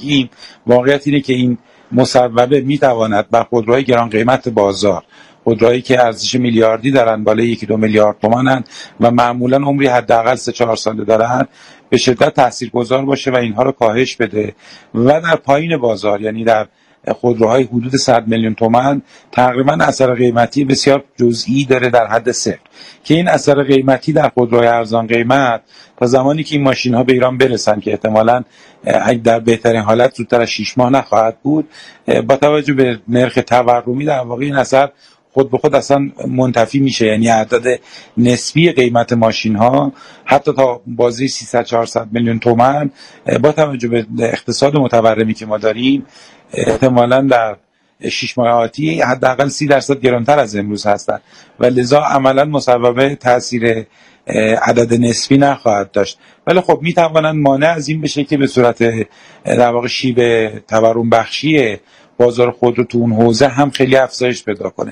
بگیم، واقعیت اینه که این مصوبه میتواند بر خودروهای گران قیمت بازار، خودروهایی که ارزش میلیاردی دارن، بالای 1-2 میلیارد تومانن و معمولا عمری حداقل 3-4 ساله دارن، به شدت تاثیرگذار باشه و اینها رو کاهش بده و در پایین بازار، یعنی در خودروهای حدود 100 میلیون تومان، تقریبا اثر قیمتی بسیار جزئی داره در حد صفر، که این اثر قیمتی در خودروهای ارزان قیمت تا زمانی که این ماشین ها به ایران برسن که احتمالاً در بهترین حالت زودتر از 6 ماه نخواهد بود، با توجه به نرخ تورمی در واقع این اثر خود به خود اصلا منتفی میشه. یعنی اعداد نسبی قیمت ماشین ها حتی تا بازه 300-400 میلیون تومان با توجه به اقتصاد متورمی که ما داریم احتمالاً در 6 ماه آتی حداقل 30% گرانتر از امروز هستند و لذا عملاً مصوبه تاثیر عدد نسبی نخواهد داشت. ولی خب میتوانند مانع از این بشه که به صورت در واقع شیب تورم بخشی بازار خودرو تو اون حوزه هم خیلی افزایش پیدا کنه.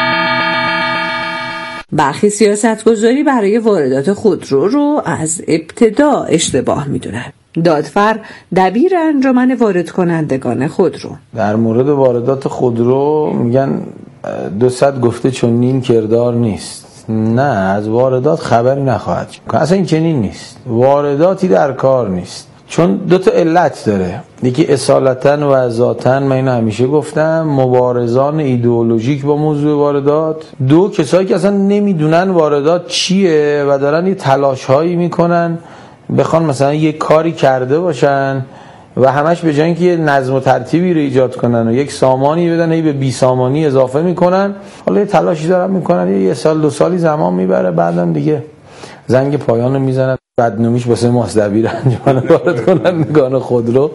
برخی سیاستگزاری برای واردات خودرو رو از ابتدا اشتباه میدونن. دادفر دبیر انجمن وارد کنندگان خودرو در مورد واردات خودرو میگن 200 گفته چنین کردار نیست. نه، از واردات خبری نخواهد شد. اصلا این چنین نیست. وارداتی در کار نیست. چون 2 علت داره. یکی اصالتاً و ذاتاً، من اینو همیشه گفتم، مبارزان ایدئولوژیک با موضوع واردات. 2 کسایی که اصلا نمیدونن واردات چیه و دارن یه تلاش‌هایی میکنن بخوان مثلا یه کاری کرده باشن و همش به جای اینکه یه نظم و ترتیبی رو ایجاد کنن و یک سامانی بدن هی به بی سامانی اضافه میکنن، حالا یه تلاشی دارن میکنن، یه سال 2 سالی زمان میبره، بعدم دیگه زنگ پایان رو میزنن. بدنامیش واسه ماست دبیر انجمن وارد کنندگان خودرو.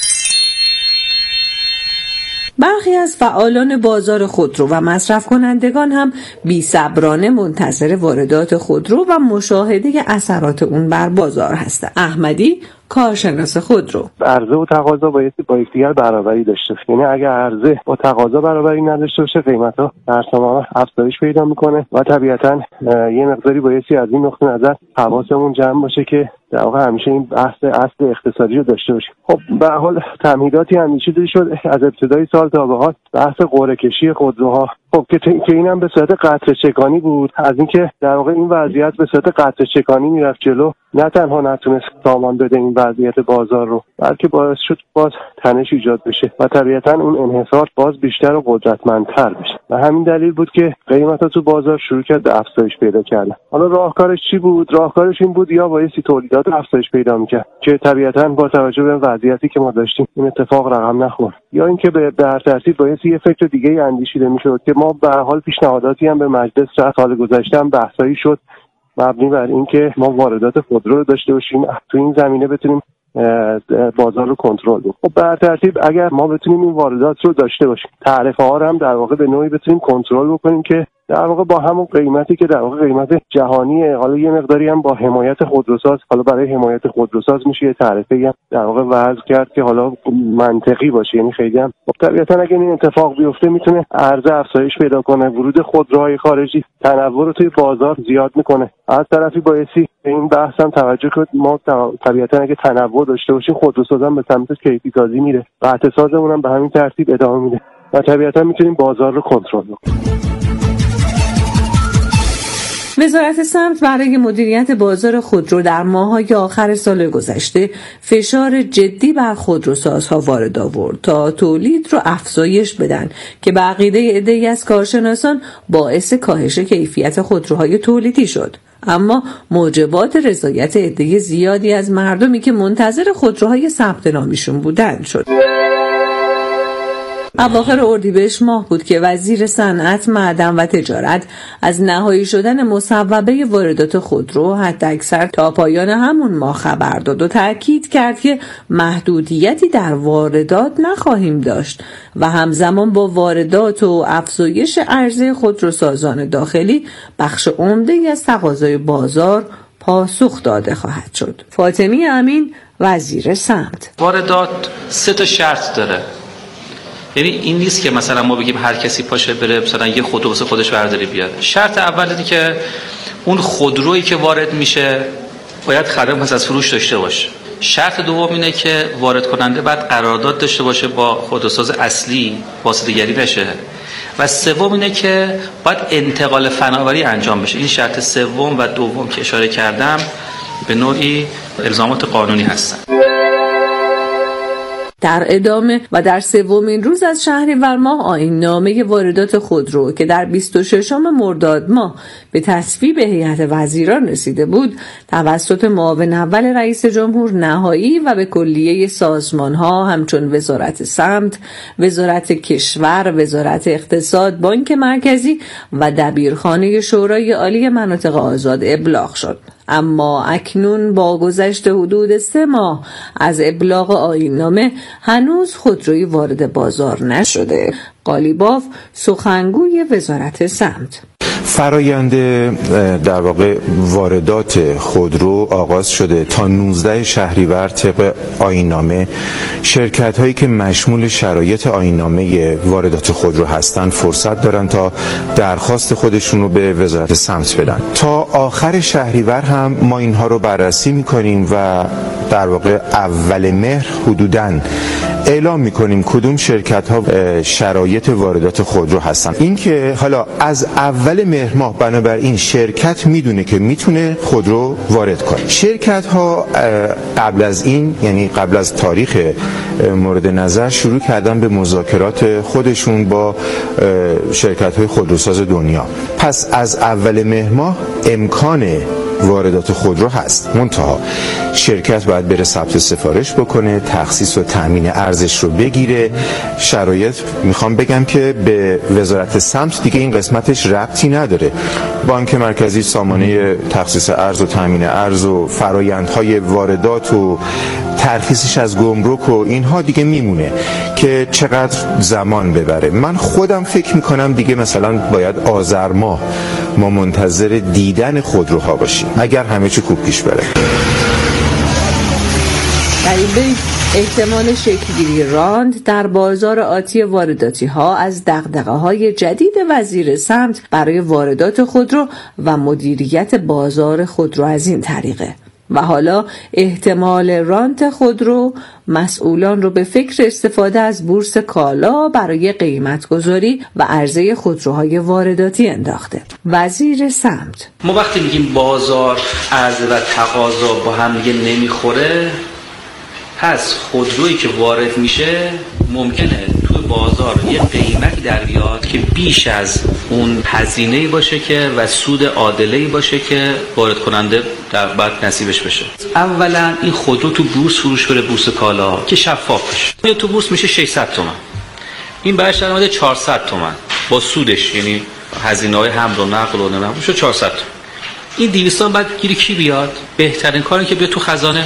برخی از فعالان بازار خودرو و مصرف کنندگان هم بی‌صبرانه منتظر واردات خودرو و مشاهده اثرات اون بر بازار هستند. احمدی، کارشناس خودرو: عرضه و تقاضا باید با یکدیگر برابری داشته باشه. یعنی اگر عرضه با تقاضا برابری نداشته باشه، قیمت‌ها در ثمر افزایش پیدا میکنه و طبیعتاً یه مقداری بایستی از این نقطه نظر حواسمون جمع باشه که در واقع همیشه این بحث اصل اقتصادی رو داشته باشیم. خب به هر حال تمهیداتی همیشه شد از ابتدای سال تا به حال، بحث قرعه کشی خودروها، خب که اینم به صورت قطره چکانی بود. از اینکه در واقع این وضعیت به صورت قطره چکانی میرفت جلو، نه تنها نتونست سامان بده این وضعیت بازار رو، بلکه باعث شد باز تنش ایجاد بشه و طبیعتاً اون انحصار باز بیشتر و قدرتمندتر بشه و همین دلیل بود که قیمت‌ها تو بازار شروع کرد به افزایش پیدا کردن. حالا راهکارش چی بود؟ راهکارش این بود یا بایستی تولیدات افزایش پیدا می‌کرد که طبیعتاً با توجه به وضعیتی که ما داشتیم این اتفاق رقم نخورد، یا اینکه به هر ترتیب بایستی یه فکر دیگه اندیشیده می‌شد که ما به هر حال پیشنهاداتی هم به مجلس سال گذشته هم بحثایی شد مبنی بر اینکه ما واردات خودرو رو داشته باشیم، تو این زمینه بتونیم بازار رو کنترل کنیم. خب به هر ترتیب اگر ما بتونیم این واردات رو داشته باشیم، تعرفه ها رو هم در واقع به نوعی بتونیم کنترل بکنیم که در واقع با همون قیمتی که در واقع قیمت جهانیه، حالا یه مقداری هم با حمایت خودروساز، حالا برای حمایت خودروساز میشه یه تعرفه‌ای هم در واقع وضع کرد که حالا منطقی باشه. یعنی خیلی هم خب طبیعتاً اگه این اتفاق بیفته میتونه عرضه افزایش پیدا کنه، ورود خودروهای خارجی تنوع رو توی بازار زیاد میکنه. از طرفی بایستی به این بحث هم توجه کنید، ما طبیعتاً اگه تنوع داشته باشیم، خودروساز هم به سمت کیفی سازی میره، قطع سازمون هم به همین ترتیب ادامه میده و طبیعتاً میتونیم بازار رو کنترل کنیم. وزارت سمت برای مدیریت بازار خودرو در ماه‌های آخر سال گذشته فشار جدی بر خودروسازها وارد آورد تا تولید رو افزایش بدن که به عقیده عده‌ای از کارشناسان باعث کاهش کیفیت خودروهای تولیدی شد. اما موجبات رضایت عده زیادی از مردمی که منتظر خودروهای ثبت نامیشون بودند شد. اواخر اردیبهشت ماه بود که وزیر صنعت، معدن و تجارت از نهایی شدن مصوبه واردات خودرو حداکثر تا پایان همون ماه خبر داد و تاکید کرد که محدودیتی در واردات نخواهیم داشت و همزمان با واردات و افزایش عرضه خودروسازان داخلی بخش عمده‌ای از تقاضای بازار پاسخ داده خواهد شد. فاطمی امین، وزیر صنعت: واردات 3 شرط داره. یعنی این نیست که مثلا ما بگیم هر کسی پاشه بره مثلا یه خودرو واسه خودش برداری بیاد. شرط اول اینه که اون خودرویی که وارد میشه باید خدمات از فروش داشته باشه. شرط دوم اینه که وارد کننده باید قرارداد داشته باشه با خودروساز اصلی، واسطه‌گری نشه. و سوم اینه که باید انتقال فناوری انجام بشه. این شرط سوم و دوم که اشاره کردم به نوعی الزامات قانونی هستن. در ادامه و در سومین روز از شهریور ماه آیین نامه واردات خودرو که در 26 مرداد ماه به تصویب هیئت وزیران رسیده بود توسط معاون اول رئیس جمهور نهایی و به کلیه سازمان‌ها همچون وزارت سمت، وزارت کشور، وزارت اقتصاد، بانک مرکزی و دبیرخانه شورای عالی مناطق آزاد ابلاغ شد. اما اکنون با گذشت حدود 3 ماه از ابلاغ آیین‌نامه هنوز خودروی وارد بازار نشده. قالیباف سخنگوی وزارت سمت: فرایند در واقع واردات خودرو آغاز شده. تا 19 شهریور طبق آیین‌نامه شرکت هایی که مشمول شرایط آیین‌نامه واردات خودرو هستند فرصت دارن تا درخواست خودشون رو به وزارت سمت بدن. تا آخر شهریور هم ما اینها رو بررسی میکنیم و در واقع اول مهر حدوداً اعلام میکنیم کدوم شرکت ها شرایط واردات خودرو هستن. این که حالا از اول مهر ماه بنابراین شرکت میدونه که میتونه خودرو وارد کنه. شرکت ها قبل از این، یعنی قبل از تاریخ مورد نظر، شروع کردن به مذاکرات خودشون با شرکت های خودروساز دنیا. پس از اول مهر ماه امکان واردات خودرو هست. منتها شرکت باید بره ثبت سفارش بکنه، تخصیص و تامین ارزش رو بگیره. شرایط میخوام بگم که به وزارت سمت دیگه این قسمتش ربطی نداره. بانک مرکزی سامانه تخصیص ارز و تامین ارز و فرآیندهای واردات و ترخیصش از گمرک و اینها دیگه میمونه که چقدر زمان ببره. من خودم فکر میکنم دیگه مثلا باید آذر ماه ما منتظر دیدن خودروها باشیم اگر همه چی خوب پیش بره. در این بین احتمال شکل‌گیری راند در بازار آتی وارداتی ها از دغدغه‌های جدید وزیر سمت برای واردات خودرو و مدیریت بازار خودرو از این طریقه. و حالا احتمال رانت خودرو مسئولان رو به فکر استفاده از بورس کالا برای قیمت‌گذاری و عرضه خودروهای وارداتی انداخته. وزیر سمت: ما وقتی میگیم بازار عرضه و تقاضا با هم دیگه نمیخوره، پس خودرویی که وارد میشه ممکنه توی بازار یه قیمتی در بیاد که بیش از اون هزینه‌ای باشه که و سود عادله‌ای باشه که وارد کننده در بعد نصیبش بشه. اولا این خودرو تو بورس فروش بره، بورس کالا که شفاف بشه. یا تو بورس میشه 600 تومان، این برش درآمد 400 تومان با سودش، یعنی هزینه‌های حمل و نقل و نمیدونم میشه 400 تومان. این 200 بعد گیری کی بیاد؟ بهترین کاری که بیاد تو خزانه.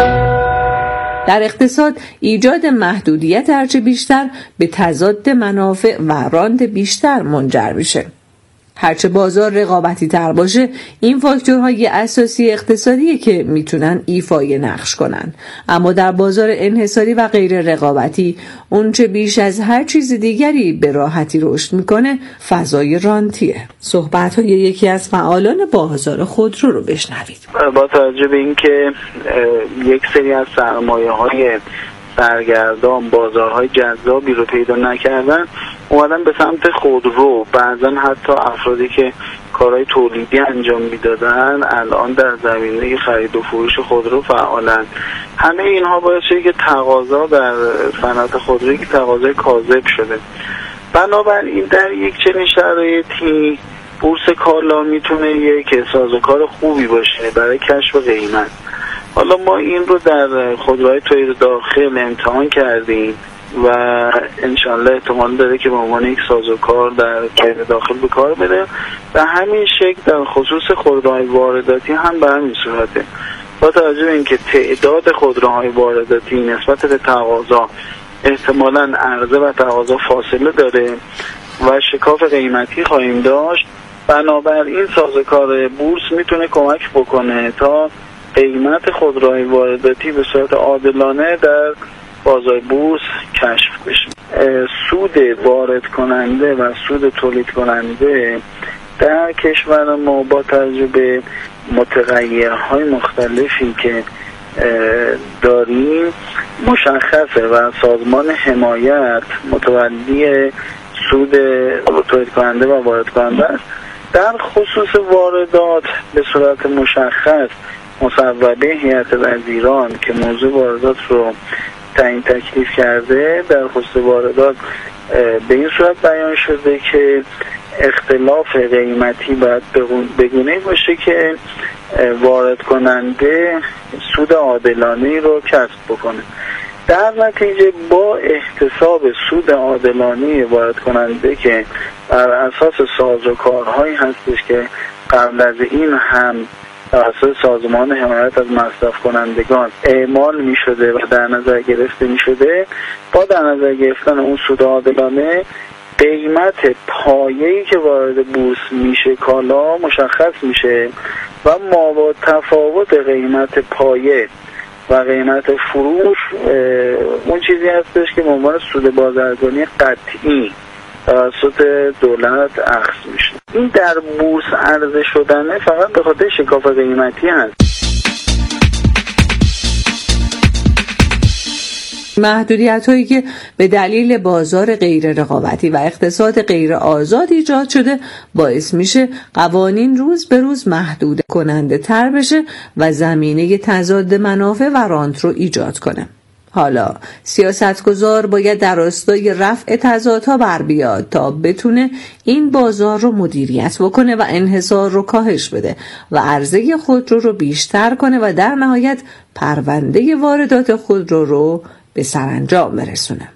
در اقتصاد ایجاد محدودیت هرچه بیشتر به تضاد منافع و راند بیشتر منجر میشه. هرچه بازار رقابتی تر باشه این فاکتورهای اساسی اقتصادیه که میتونن ایفای نقش کنن. اما در بازار انحصاری و غیر رقابتی اونچه بیش از هر چیز دیگری به راحتی رشد میکنه فضای رانتیه. صحبت‌های یکی از فعالان بازار خودرو رو بشنوید. با توجه به اینکه یک سری از سرمایه‌های سرگردان بازارهای جذابی رو پیدا نکردن، اومدن به سمت خودرو. بعضا حتی افرادی که کارهای تولیدی انجام میدادن الان در زمینه خرید و فروش خودرو فعالن. همه اینها باعث شده که تقاضا در صنعت خودرویی که تقاضای کاذب شده. بنابراین در یک چنین شرایطی بورس کالا میتونه یک سازوکار خوبی باشه برای کشف قیمت. حالا ما این رو در خودروهای تولید داخل امتحان کردیم و انشالله احتمال داره که به عنوان یک سازوکار در تولید داخل به کار بره و همین شکل در خصوص خودروهای وارداتی هم به همین صورته. با توجه به اینکه تعداد خودروهای وارداتی نسبت به تقاضا احتمالاً عرضه و تقاضا فاصله داره و شکاف قیمتی خواهیم داشت، بنابراین سازوکار بورس میتونه کمک بکنه تا قیمت خودروهای وارداتی به صورت عادلانه در بازار بورس کشف بشه. سود وارد کننده و سود تولید کننده در کشور ما با توجه به متغیرهای مختلفی که داریم مشخصه و سازمان حمایت متولی سود تولید کننده و وارد کننده است. در خصوص واردات به صورت مشخص مصوبه هیئت وزیران که موضوع واردات رو تعیین تکلیف کرده در خصوص واردات به این صورت بیان شده که اختلاف قیمتی باید بگونه باشه که وارد کننده سود عادلانه رو کسب بکنه. در نتیجه با احتساب سود عادلانه وارد کننده که بر اساس سازوکارهایی هستش که قبل از این هم توسط سازمان حمایت از مصرف کنندگان اعمال می شده و در نظر گرفته می شده، با در نظر گرفتن اون سود عادلانه قیمت پایه‌ای که وارد بورس میشه کالا مشخص میشه و مابعد تفاوت قیمت پایه و قیمت فروش اون چیزی هستش که به عنوان سود بازرگانی قطعی توسط دولت اخذ میشه. این در بورس عرضه شدنه فقط به خاطر شکاف قیمتی هست. محدودیت‌هایی که به دلیل بازار غیر رقابتی و اقتصاد غیر آزاد ایجاد شده باعث میشه قوانین روز به روز محدود کننده تر بشه و زمینه تضاد منافع و رانت رو ایجاد کنه. حالا سیاستگزار باید در راستای رفع تضادها بر بیاد تا بتونه این بازار رو مدیریت بکنه و انحصار رو کاهش بده و عرضه خودرو رو بیشتر کنه و در نهایت پرونده واردات خودرو رو به سرانجام برسونه.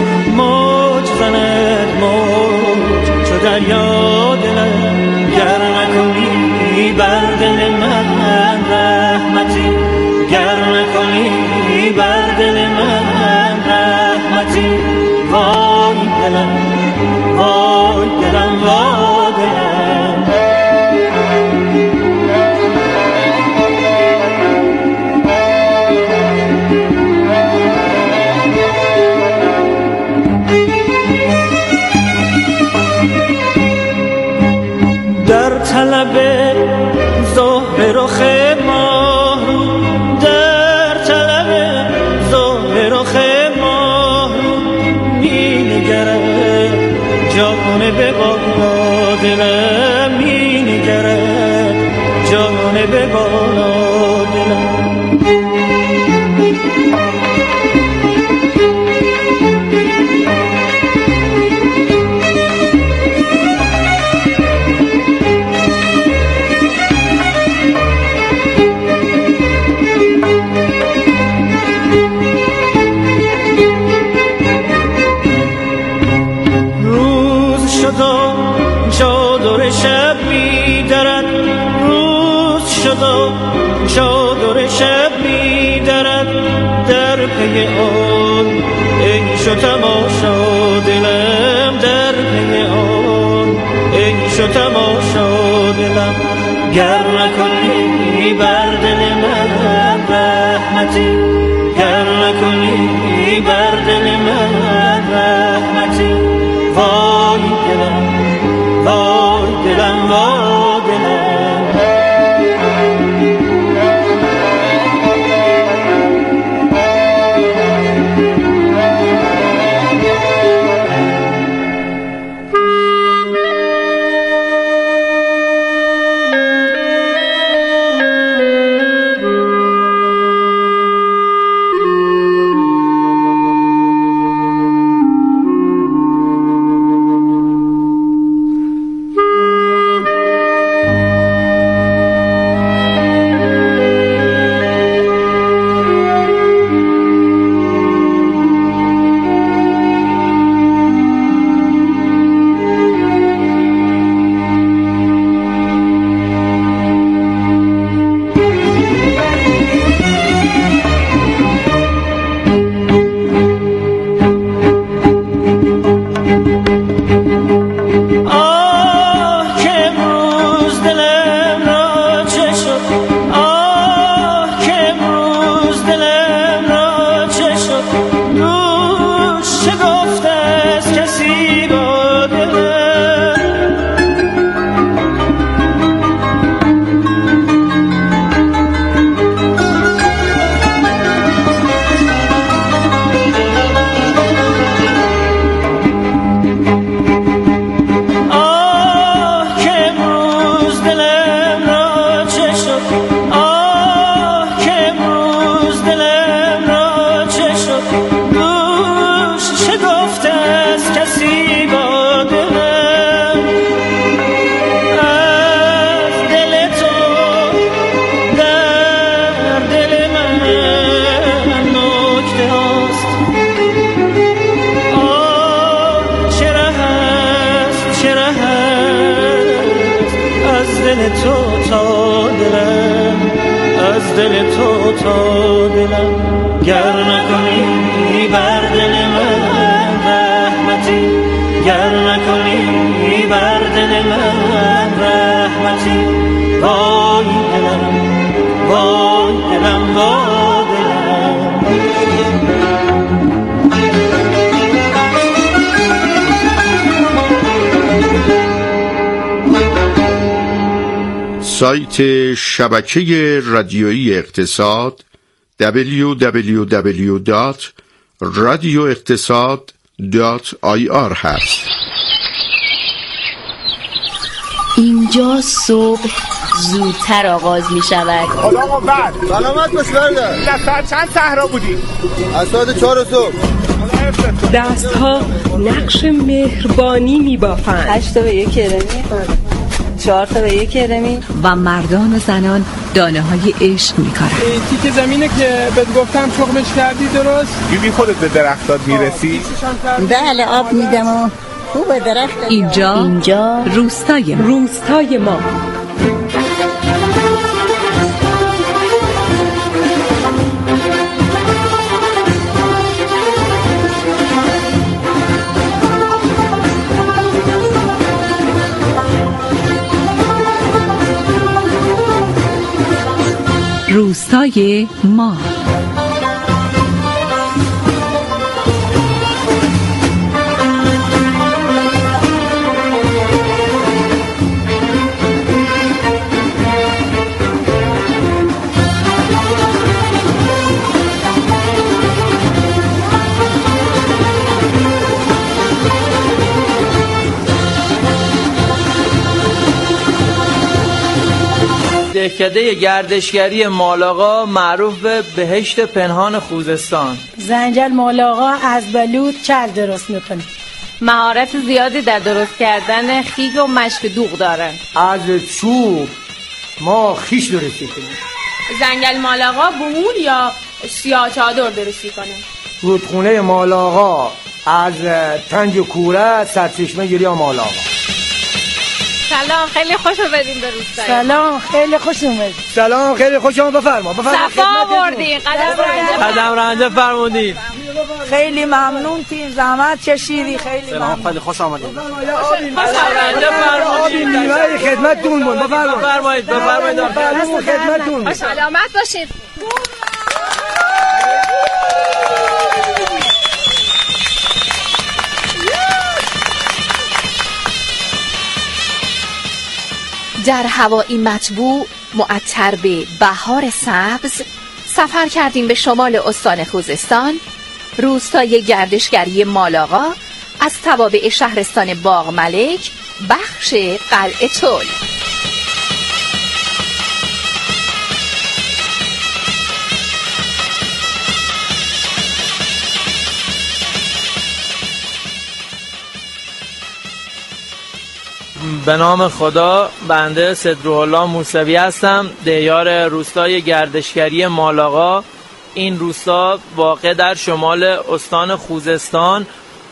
دریا دلم گرم گر نکنی بر دل من رحمتی. وای دلم وای دلم وای دلم. در طلب ظاهر رخ ماه، در طلب ظاهر رخ ماه می نگرد جانب بالا دلم، می نگرد جانب بالا دلم. چادر شب می درد در پی آن عیش و تماشا دلم، در پی آن عیش و تماشا دلم. گر نکنی بر دل من رحمتی، گر نکنی بر دل من رحمتی. وای دلم وای دلم وای دلم. سایت شبکه رادیویی اقتصاد www.radioeqtasad.ir هست. اینجا صبح زودتر آغاز می شود. خدا بعد سلامت باش برده. دست چند صحرا بودی؟ از ساعت 4 صبح. دستها نقش مهربانی می بافند. 8 تا به 1 کرمی 4 تا به 1 کرمی و مردان و زنان دانه های عشق می کارن. تیک زمینه که بهت گفتم شغلش کردی درست؟ دیدی خودت به درختات میرسی؟ بله آب میدم و خوب درخت. اینجا روستای ما روستای ما. دهکده گردشگری مالاقا معروف به بهشت پنهان خوزستان. زنجل مالاقا از بلوط چل درست میکنه. مهارت زیادی در درست کردن خیگ و مشک دوغ دارن. از چوب ما خیش درستی کنیم. زنجل مالاقا بومول یا سیاه چادر درستی کنه. رودخونه مالاقا از تنج کوره سرچشمه گیری مالاقا. سلام، خیلی خوش اومدین به روستای. سلام، خیلی خوش اومدید. سلام، خیلی خوش اومدید. بفرما. صفا آوردین، قدم رنجه فرمودین. خیلی ممنون تیم، زحمت کشیدی. خیلی سلام، خیلی خوش آمدید. رنجه فرمودین. نیمه خدمتتون بود. بفرمایید. خدمتتون. سلامت باشید. در هوایی مطبوع معطر به بهار سبز سفر کردیم به شمال استان خوزستان، روستای گردشگری مالاقا از توابع شهرستان باغملک، بخش قلعه طل. به نام خدا، بنده صدروح‌الله موسوی هستم، دیار روستای گردشگری مالاقا. این روستا واقع در شمال استان خوزستان،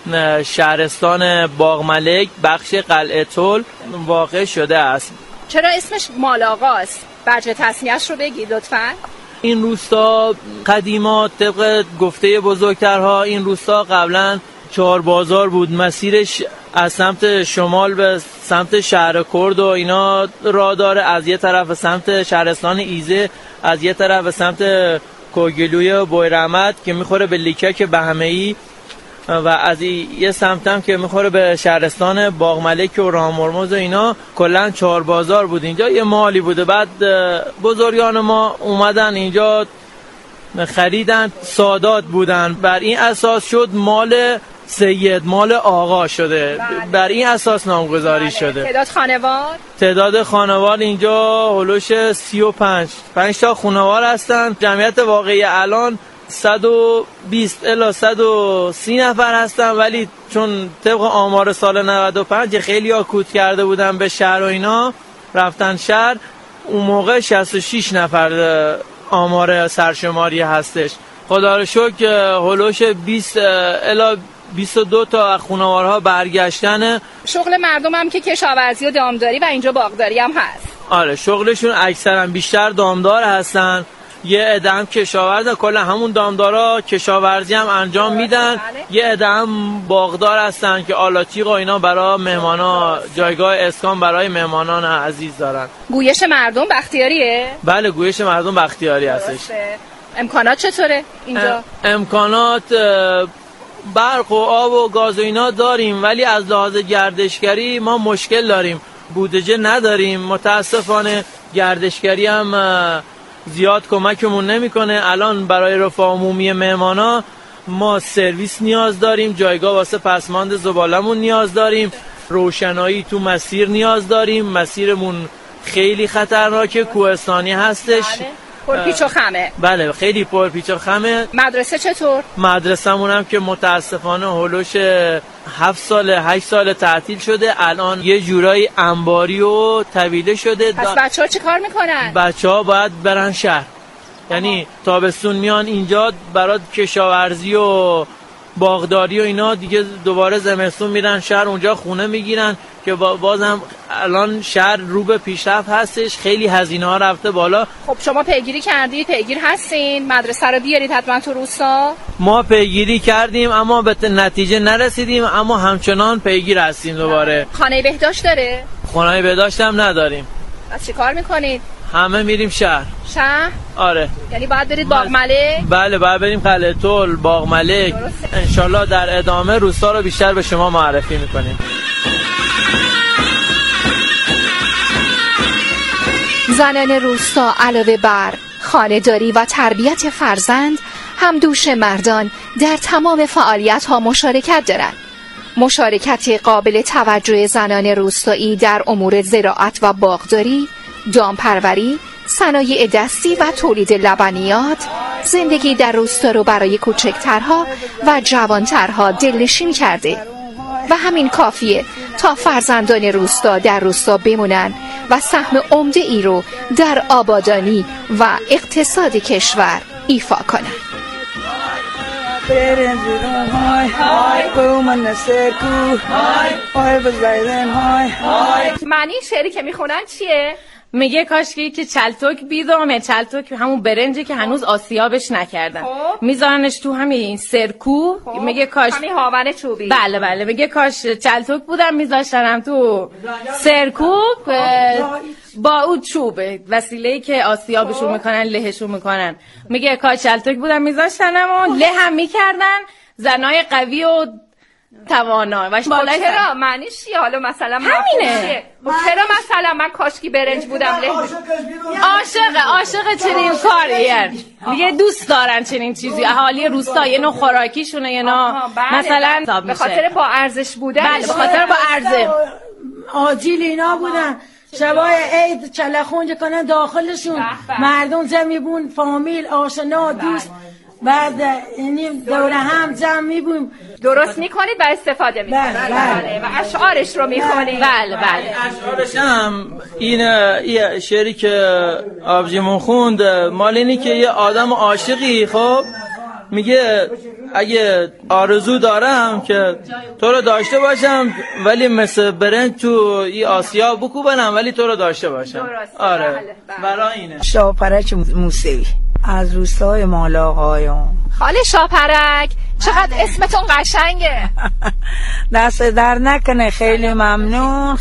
شهرستان باغملک، بخش قلعه طل واقع شده است. چرا اسمش مالاقا است؟ برجه تسمیه‌اش رو بگید لطفاً. این روستا قدیما طبق گفته بزرگترها این روستا قبلا 4 بازار بود. مسیرش از سمت شمال به سمت شهر کرد و اینا راه داره، از یه طرف سمت شهرستان ایزه، از یه طرف سمت کوگلوی و بویرحمت که میخوره به لیکک بهمه‌ای و از یه سمت هم که میخوره به شهرستان باغملک و راهمرمز و اینا. کلا 4 بازار بود اینجا. یه مالی بوده، بعد بزرگان ما اومدن اینجا خریدن، سادات بودن، بر این اساس شد مال سید، مال آقا شده. بر این اساس نامگذاری شده. تعداد خانوار اینجا هلوش 35 تا خانوار هستن. جمعیت واقعی الان 120 الی 130 نفر هستن، ولی چون طبق آمار سال 95 خیلی ها کوت کرده بودن به شهر و اینا رفتن شهر، اون موقع 66 نفر آمار سرشماری هستش. خدا رو شکر هلوش 20 الی 22 تا خانوارها برگشتن. شغل مردم هم که کشاورزی و دامداری و اینجا باغداری هم هست. آره، شغلشون اکثرا بیشتر دامدار هستن، یه عده هم کشاورز، کلا همون دامدارا کشاورزی هم انجام میدن. یه عده هم باغدار هستن که آلاتیق و اینا برای مهمانا، جایگاه اسکان برای مهمانان عزیز دارن. گویش مردم بختیاریه؟ بله، گویش مردم بختیاری هستش. امکانات چطوره اینجا؟ امکانات برق و آب و گاز و اینا داریم، ولی از لحاظ گردشگری ما مشکل داریم، بودجه نداریم. متاسفانه گردشگری هم زیاد کمکمون نمیکنه. الان برای رفاه عمومی مهمانا ما سرویس نیاز داریم، جایگاه واسه پسماند زبالمون نیاز داریم، روشنایی تو مسیر نیاز داریم. مسیرمون خیلی خطرناکه، کوهستانی هستش. پرپیچ و خمه. بله، خیلی پرپیچ و خمه. مدرسه چطور؟ مدرسه‌مون هم که متاسفانه هولوش 7 سال 8 سال تعطیل شده، الان یه جورایی انباری و طویله شده. پس بچه‌ها چی کار میکنن؟ بچه‌ها باید برن شهر، یعنی تابستون میان اینجا برای کشاورزی و باغداری و اینا، دیگه دوباره زمستون میرن شهر، اونجا خونه میگیرن که بازم الان شهر رو به پیشرفت هستش، خیلی هزینه ها رفته بالا. خب شما پیگیری کردید؟ پیگیر هستین؟ مدرسه رو بیارید حتما تو روستا؟ ما پیگیری کردیم اما به نتیجه نرسیدیم، اما همچنان پیگیر هستیم دوباره. خانه بهداشت داره؟ خانه بهداشت هم نداریم. از چی کار میکنید؟ همه میریم شهر. آره. یعنی باید برید باغملک؟ بله باید بریم قلعه طل، باغملک. انشالله در ادامه روستا رو بیشتر به شما معرفی میکنیم. زنان روستا علاوه بر خانه‌داری و تربیت فرزند، هم دوش مردان در تمام فعالیت‌ها مشارکت دارند. مشارکت قابل توجه زنان روستایی در امور زراعت و باغداری، دامپروری، صنایع دستی و تولید لبنیات، زندگی در روستا رو برای کوچکترها و جوانترها دلنشین کرده و همین کافیه تا فرزندان روستا در روستا بمونن و سهم عمده ای رو در آبادانی و اقتصاد کشور ایفا کنن. معنی شعری که میخونن چیه؟ میگه کاشکی که چلتوک بیدامه، چلتوک همون برنجی که هنوز آسیابش نکردن، میذارنش تو همین سرکو. میگه کاش همین هاون چوبی. بله بله، میگه کاش چلتوک بودم میذاشتنم تو سرکو با اون چوبه، وسیله‌ای که آسیابشون میکنن، لهشون میکنن. میگه کاش چلتوک بودم میذاشتنم و له هم میکردن زنای قوی و توانا. چرا معنیش چیه؟ حالا مثلا همینه. چرا مثلا من کاشکی برنج بودم له؟ عاشق چنین کاریه. میگه دوست دارن چنین چیزی. اهالی روستا یه نوع خوراکیشونه، یه نوع مثلا به خاطر با ارزش بودن. بله به خاطر با ارزش. آجیل اینا بودن، شبای عید چلخونج کنن داخلشون، مردم جمع بون، فامیل، آشنا، دوست. بعد یعنی دوره هم جمع میبونیم. درست میکنید و استفاده میکنید. بله. و اشعارش رو میخونید. بله. اشعارش هم این شعری که آبجیمون خوند مال اینی که یه آدم عاشقی خب میگه اگه آرزو دارم که تو رو داشته باشم ولی مثل برنج تو این آسیا بکوبنم ولی تو رو داشته باشم. آره برای اینه. شاپرک موسوی از روستای مالاقایان. خاله شاپرک چقدر اسمتون قشنگه. دست در نکنه. خیلی ممنون.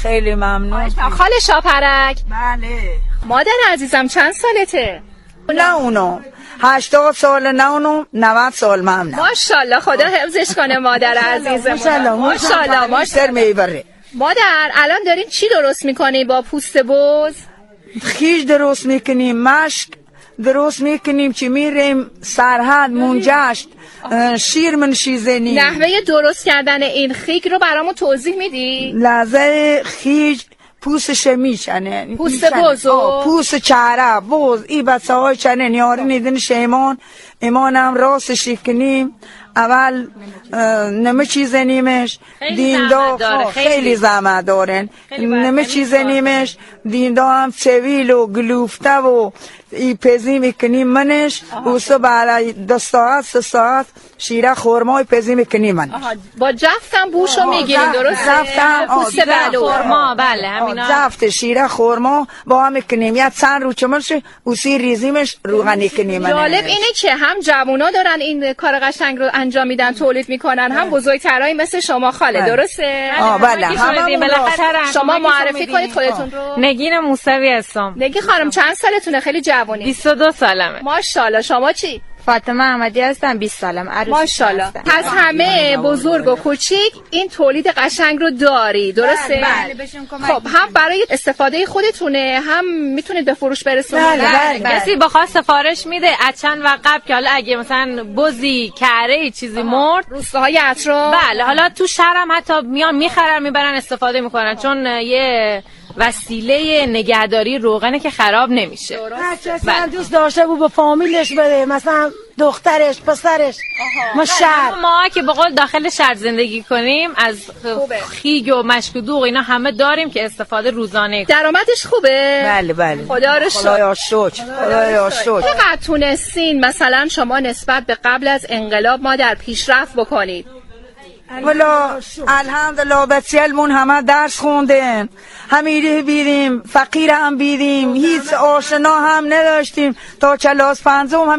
خاله شاپرک. بله. مادر عزیزم چند سالته؟ نه اونو 80 سال، نه اونو 90 سال. ممنون. ماشاءالله خدا حفظش کنه مادر عزیزم. ماشاءالله میبره. مادر الان دارین چی درست میکنی با پوست بز؟ خیش درست میکنیم، مشک درست میکنیم، چی میریم سرحد منجشت شیر منشیزنیم. نحوه درست کردن این خیک رو برامو توضیح میدی؟ لحظه خیش پوستش میشنه، پوست بزو، پوست چهره بز ای بچه های چنه نیاری نیدن شیمان ایمانم راست شکنیم. اول نمه چیزنیمش دیندا خیلی زحمت دارن. نمه چیزنیمش دیندا هم چویل و گلوفته و ای پزی میکنیم منش اوسا برای 2 ساعت 3 ساعت شیره خورمای پزی میکنیم منش. با جفتم بوشو میگیریم درسته؟ جفتم پوست خورما. بله همینا. جفت شیره خورما با هم میکنیم. یا چند رو چمرش اوسی ریزیمش روغنی کنیم. جالب اینه که هم جوونا دارن این کار قشنگ رو انجام میدن، تولید میکنن، هم بزرگترای مثل شما خاله. درسته؟ بله. شما معرفی کنید خودتون رو. نگین موسوی هستم. نگین خانم چند سالتونه؟ خیلی جوونی. 22 سالمه. ماشاءالله. شما چی؟ فاطمه احمدی هستم، 20 سالم. ماشاءالله. پس همه بزرگ و کوچیک این تولید قشنگ رو داری درسته؟ بله. خب هم برای استفاده خودتونه هم میتونید به فروش برسونید. بله. کسی بخواد سفارش میده از چند وقت قبل که حالا اگه مثلا بزی کره چیزی مرد روستاهای اطراف. بله حالا تو شهرم حتی میان میخرن میبرن استفاده میکنن، چون یه وسیله نگهداری روغنه که خراب نمیشه. بله. دوست داشته بود با فامیلش بده، مثلا دخترش پسرش. ما شهر ما که به قول داخل شهر زندگی کنیم از خیگ و مشک و دوغ اینا همه داریم که استفاده روزانه. درآمدش خوبه؟ بله. خدا رو شکر. چقدر تونستین مثلا شما نسبت به قبل از انقلاب ما در پیشرفت بکنید؟ والا الحمدلله بچه‌مون همه درس خوندن، همیشه بیدیم، فقیر هم بیدیم، هیچ آشنا هم نداشتیم تا کلاس 5